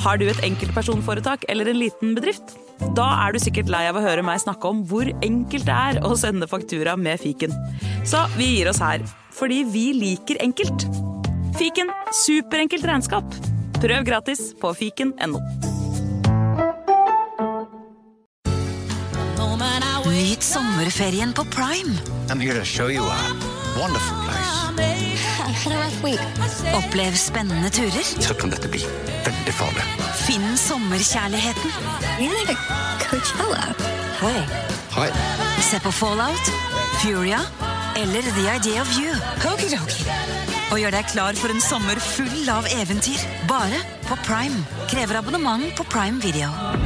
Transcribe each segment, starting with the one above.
Har du et enkeltpersonforetak eller en liten bedrift? Da du sikkert lei av å høre meg snakke om hvor enkelt det å sende faktura med fiken. Så vi gir oss her, fordi vi liker enkelt. Fiken, superenkelt regnskap. Prøv gratis på fiken.no. Nyt sommerferien på Prime. I'm here to show you a wonderful place. Had a rough week. Opplev spennende turer. Så kan dette bli veldig farlig. Finn sommerkjærligheten. You're like a Coachella. Hei. Hei. Se på Fallout, Furia eller The Idea of You. Okidoki. Og gjør deg klar for en sommer full av eventyr. Bare på Prime. Krever abonnement på Prime Video.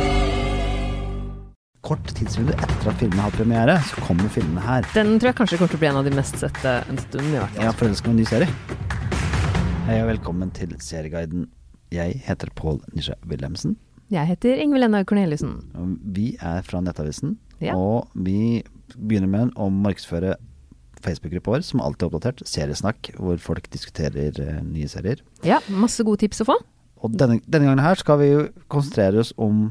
Kort tidsvindu etter at filmen har premiere, så kommer filmene her. Den tror jeg kanskje kommer til å bli en av de mest sette en stund i hvert fall. Jeg har forelsket med en ny serie. Hei og velkommen til Serieguiden. Jeg heter Pål Nisje Wilhelmsen. Jeg heter Ingvild Enna Corneliussen. Vi fra Nettavisen, Ja. og vi begynner med å markedsføre Facebook-gruppa vår, som alltid er oppdatert, Seriesnakk, hvor folk diskuterer nye serier. Ja, masse gode tips å få. Og denne gangen her skal vi jo konsentrere oss om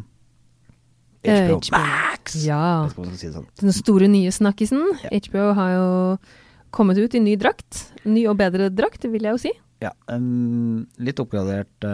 HBO Max. Ja, Jeg vet ikke om jeg skal si det sånn. den store nye snakkisen. Ja. HBO har jo kommet ut i ny drakt. Ny og bedre drakt, vil jeg jo si. Ja, en litt oppgradert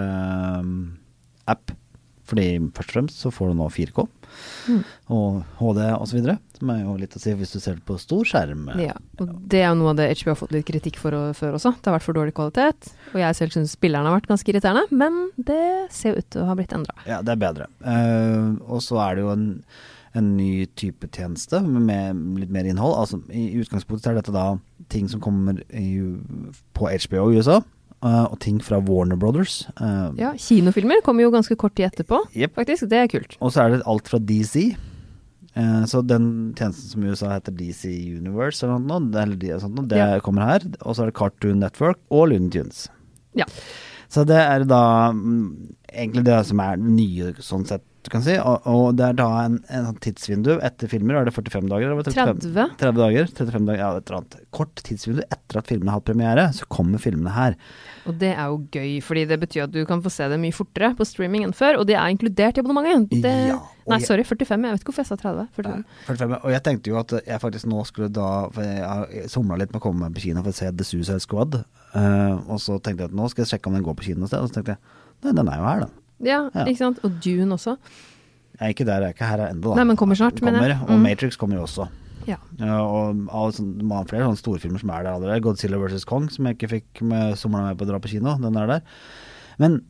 app, fordi først og fremst så får du nå 4K og HD og så videre, som er jo litt å si hvis du ser det på stor skjerm. Ja, og det er jo noe av det HBO har fått litt kritikk for før også. Det har vært for dårlig kvalitet, og jeg selv synes spillerne har vært ganske irriterende, men det ser jo ut til å ha blitt endret. Ja, det er bedre. Og så er det jo en ny type tjeneste med litt mer innhold. Altså, i utgangspunktet er dette da ting som kommer på HBO i USA, og ting fra Warner Brothers. Ja, kinofilmer kommer jo ganske kort tid etterpå, Jep. faktisk. Det er kult. Og så er det alt fra DC. Så den tjenesten som i USA heter DC Universe eller noe, det Ja. kommer her. Og så er det Cartoon Network og Looney Tunes. Ja. Så det er da egentlig det som er nye sånn sett, du kan si. Og det er da en sånn tidsvindu etter filmer. Er det 45 dager? Eller 30. 30 dager, 35 dager, ja, et eller annet. Kort tidsvindu etter at filmene har hatt premiere, så kommer filmene her. Og det er jo gøy, fordi det betyr at du kan få se det mye fortere på streaming enn før, og det er inkludert i abonnementet. Ja, og Nei, sorry, 45. Jeg vet ikke hvorfor jeg sa 30. 45. 45. Og jeg tenkte jo at jeg faktisk nå skulle da, for jeg har somlet litt med å komme på kino for å se The Suicide Squad, og så tenkte jeg at nå skal jeg sjekke om den går på kino et sted, og så tenkte jeg, nei, den er jo her da. Ja, Ja. ikke sant? Og Dune også. Jeg er ikke der, jeg er ikke her enda da. Nei, men kommer snart, Kommer, mener jeg. og Matrix kommer jo også. Ja. Og man har flere sånne storfilmer som er der allerede. Godzilla vs. Kong, som jeg ikke fikk somlet med på å dra på kino, den er der. Men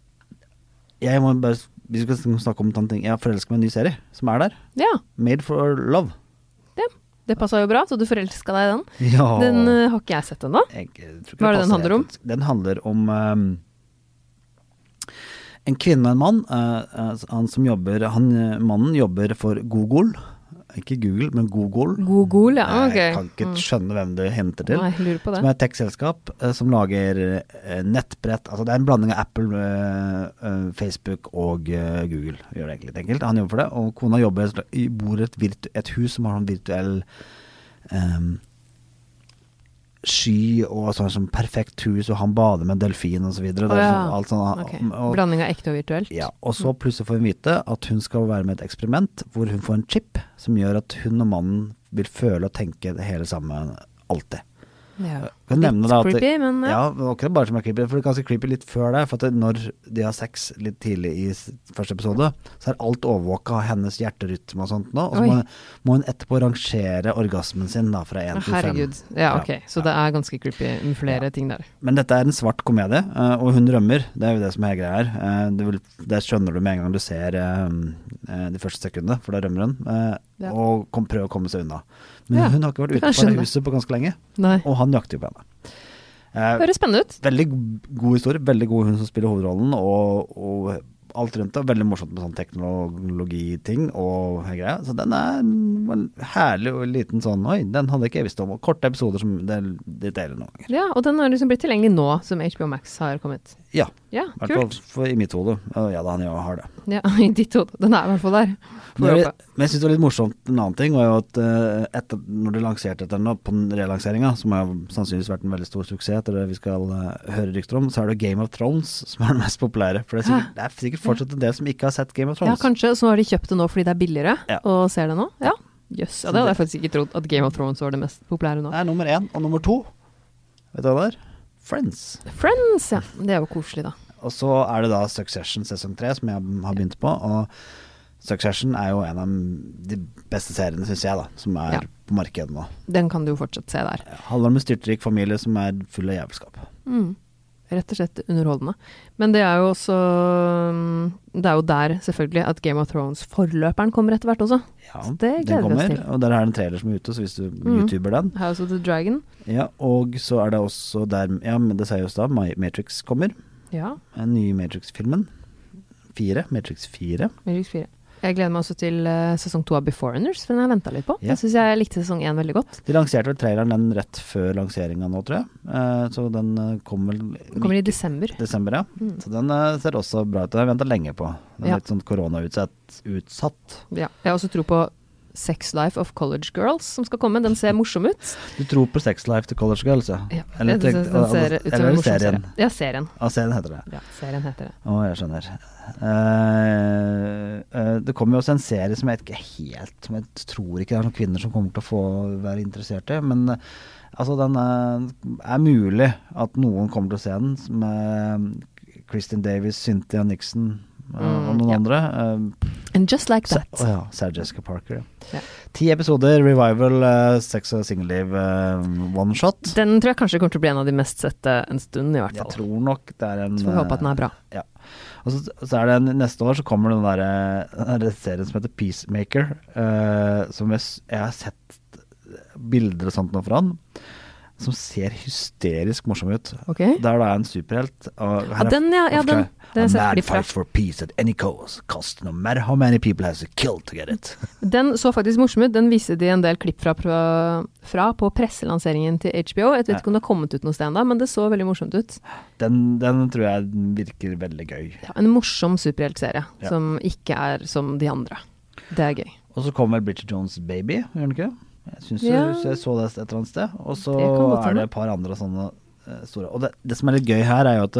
jeg må bare, vi skal snakke om en ting. Jeg har forelsket med en ny serie som er der. Ja, Made for Love. det passet jo bra, så du forelsket deg i den. Ja. Den har ikke jeg sett ennå. Jeg tror ikke Hva er det den passer handler om? helt. Den handler om en kvinne og en mann. Mannen jobber for Google. Ikke Google, men Google. Google, ja, ok. Jeg kan ikke skjønne hvem det henter til. Nei, jeg lurer på det. Som er et tech-selskap som lager nettbrett. Altså det er en blanding av Apple, Facebook og Google. Gjør det egentlig litt enkelt. Han jobber for det, og kona bor i et hus som har en virtuell sky og sånn perfekt hus, og han bader med delfin og så videre. Det er ja. sånn, alt sånn, Ok. og, Blanding av ekte og virtuelt. ja, og så plutselig får hun vite at hun skal være med i et eksperiment hvor hun får en chip som gjør at hun og mannen vil føle og tenke det hele sammen alltid. Ja. Kan nevne da at Litt creepy, men ja. ja, det var ikke bare som er creepy, for det er ganske creepy litt før det, for at når de har sex litt tidlig i første episode, så er alt overvåket av hennes hjerterytme og sånt nå, og så Oi. må hun etterpå rangere orgasmen sin da, fra 1 til 5. Herregud. Ja, ok. Så det er ganske creepy med flere ting der. Men dette er en svart komedie, og hun rømmer, det er jo det som er greia her. Det skjønner du med en gang du ser de første sekundene, for da rømmer hun, Ja. og prøver å komme seg unna. Men Ja, hun har ikke vært det kan jeg ute på det skjønne. huset på ganske lenge, Nei. og han jakter jo på henne. Høres spennende ut. Veldig god historie, veldig god hun som spiller hovedrollen, og alt rundt det, veldig morsomt med sånn teknologiting og greier. Så den er en herlig og liten sånn, oi, den hadde ikke jeg visst om, og korte episoder som det deler noen ganger. Ja, og den har liksom blitt tilgjengelig nå, som HBO Max har kommet. Ja, Ja, I hvert fall kult. I mitt hode. Ja da, han jo har det. Ja, i ditt hode. Den er i hvert fall der. Men jeg synes det var litt morsomt. En annen ting var jo at når de lanserte dette nå på relanseringen, som har sannsynligvis vært en veldig stor suksess etter det vi skal høre rykter om, så er det Game of Thrones som er det mest populære. For det er sikkert fortsatt en del som ikke har sett Game of Thrones. Ja, kanskje. Så har de kjøpt det nå fordi det er billigere, og ser det nå. Ja, jøss. Ja, det hadde jeg faktisk ikke trodd at Game of Thrones var det mest populære nå. Det er nummer 1 og nummer 2. Vet du hva det er? Friends. Friends, ja. Det er jo koselig da. Og så er det da Succession sesong 3 som jeg har begynt på, og Succession er jo en av de beste seriene, synes jeg da, som er på markedet nå. Den kan du jo fortsatt se der. Handler om en styrtrik familie som er full av jævelskap. Rett og slett underholdende. Men det er jo også, det er jo der selvfølgelig at Game of Thrones forløperen kommer etter hvert også. Ja, så det gleder vi oss til. Og der er det en trailer som er ute, så hvis du YouTuber den. House of the Dragon. Ja, og så er det også der, ja, men det sier jo da, Matrix kommer. Ja. En ny Matrix-filmen. Matrix 4. Matrix 4. Jeg gleder meg også til sesong 2 av Beforeigners, for den har jeg ventet litt på. Ja. Jeg synes jeg likte sesong 1 veldig godt. De lanserte vel traileren den rett før lanseringen nå, tror jeg. Så den kommer vel... Den kommer i desember. Desember, ja. Så den ser også bra ut. Den har jeg ventet lenge på. Den er litt sånn korona-utsatt. Ja, jeg har også tro på Sex Life of College Girls som skal komme. Den ser morsom ut. Du tror på Sex Life til College Girls, ja? Ja, eller den ser ut som en morsom serien? Ja, serien. Ja, serien heter det. Ja, serien heter det. Jeg skjønner. Det kommer jo også en serie som jeg ikke helt, som jeg tror ikke det er noen kvinner som kommer til å få være interessert i, men altså den er mulig at noen kommer til å se den, med Kristin Davis, Cynthia Nixon og noen andre. And Just Like That. Sarah Jessica Parker. Ja. 10 episoder, revival, sex og single-liv, one shot. Den tror jeg kanskje kommer til å bli en av de mest sette en stund i hvert fall. Jeg tror nok det er en... Så får vi håpe at den er bra. Ja. Og så er det neste år så kommer den der serien som heter Peacemaker, som jeg har sett bilder og sånt nå fra han, som ser hysterisk morsom ut. Okay. Der da er en superhelt. Den mad fight for peace at any cost, no matter how many people has to kill to get it. Den så faktisk morsom ut. Den viste de en del klipp fra på presselanseringen til HBO. Jeg vet ikke om det har kommet ut noe sted enda, men det så veldig morsomt ut. Den tror jeg virker veldig gøy. Ja, en morsom superheltserie, som ikke er som de andre. Det er gøy. Og så kommer Bridget Jones' Baby, gjør den ikke det? Jeg synes jeg så det et eller annet sted. Og så er det et par andre sånne store. Og det som er litt gøy her er jo at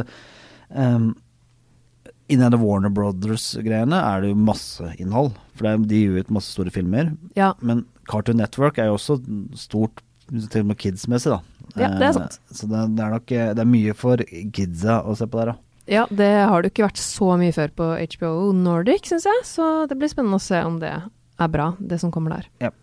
innen det Warner Brothers-greiene er det jo masse innhold. For de gir ut masse store filmer. Ja. Men Cartoon Network er jo også stort, til og med kids-messig da. Ja, det er sant. Så det er nok det er mye for kidsa å se på der da. Ja, det har det ikke vært så mye før på HBO Nordic, synes jeg. Så det blir spennende å se om det er bra, det som kommer der. Ja.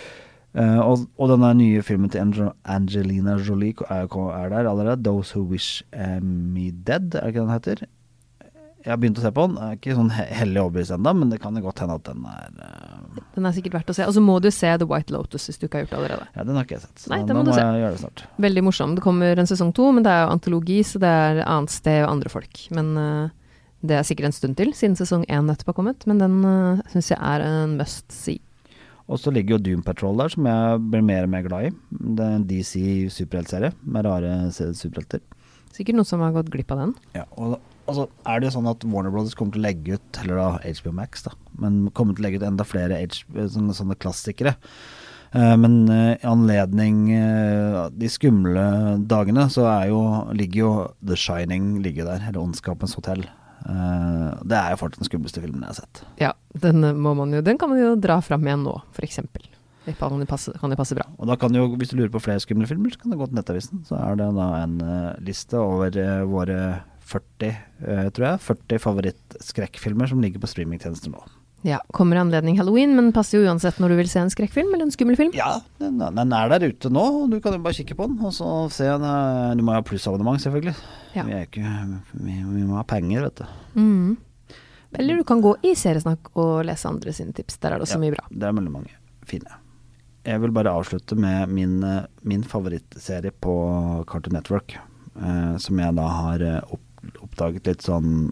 Og denne nye filmen til Angelina Jolie er der allerede, Those Who Wish Me Dead, er det ikke den heter? Jeg har begynt å se på den, ikke sånn hellig overbevist enda, men det kan jo godt hende at den er... Den er sikkert verdt å se, og så må du se The White Lotus hvis du ikke har gjort det allerede. Ja, den har ikke jeg sett, så nei, da må jeg gjøre det snart. Veldig morsom, det kommer en sesong 2, men det er jo antologi, så det er annet sted og andre folk, men det er sikkert en stund til, siden sesong 1 nettopp har kommet, men den synes jeg er en must see. Og så ligger jo Doom Patrol der, som jeg blir mer og mer glad i. Det er en DC superheltserie med rare superhelter. Sikkert noe som har gått glipp av den. Ja, og så er det jo sånn at Warner Brothers kommer til å legge ut, eller da HBO Max da, men kommer til å legge ut enda flere sånne klassikere. Men i anledning de skumle dagene så ligger jo The Shining ligger der, eller Ondskapens hotell. Det er jo fortsatt den skumleste filmen jeg har sett. Ja, den kan man jo dra frem igjen nå, for eksempel. Det kan det passe bra. Og da kan jo, hvis du lurer på flere skumle filmer, så kan det gå til Nettavisen. Så er det da en liste over våre 40 favorittskrekkfilmer som ligger på streamingtjenester nå. Ja, kommer anledning Halloween, men passer jo uansett når du vil se en skrekkfilm eller en skummelfilm. Ja, den er der ute nå, og du kan jo bare kikke på den, og så se du må ha plussabonnement selvfølgelig. Ja. Vi må ha penger, vet du. Eller du kan gå i Seriesnakk og lese andre sine tips, der er det også mye bra. Det er veldig mange fine. Jeg vil bare avslutte med min favorittserie på Cartoon Network, som jeg da har oppdaget litt sånn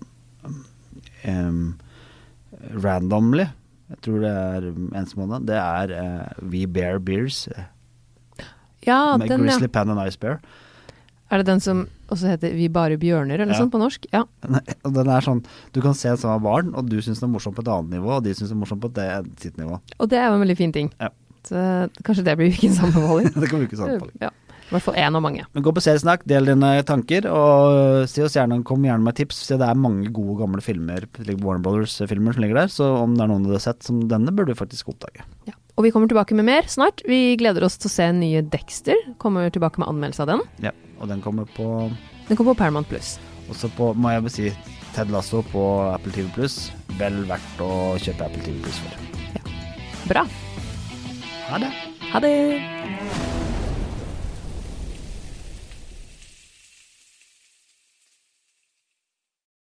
randomly. Jeg tror det er en måned. Det er We Bear Bears. Ja, med Grizzly Pan and Ice Bear. Er det den som Og så heter Vi bare bjørner, eller sånn på norsk. Ja. Og den sånn, du kan se som barn, og du synes det morsomt på et annet nivå, og de synes det morsomt på sitt nivå. Og det jo en veldig fin ting. Ja. Så kanskje det blir ukens anbefaling. Det kan vi ikke anbefaling. Ja. I hvert fall en av mange. Men gå på Seriesnakk, del dine tanker, og kom gjerne med tips. Det mange gode gamle filmer, Warner Brothers-filmer som ligger der, så om det noen du har sett som denne, bør du faktisk oppdage. Ja. Og vi kommer tilbake med mer snart. Vi gleder oss til å se nye Dexter. Kommer tilbake med anmeldelse av den. Ja, og den kommer på Paramount Plus. Og så må jeg si, Ted Lasso på Apple TV Plus. Vel verdt å kjøpe Apple TV Plus for. Ja. Bra. Ha det. Ha det.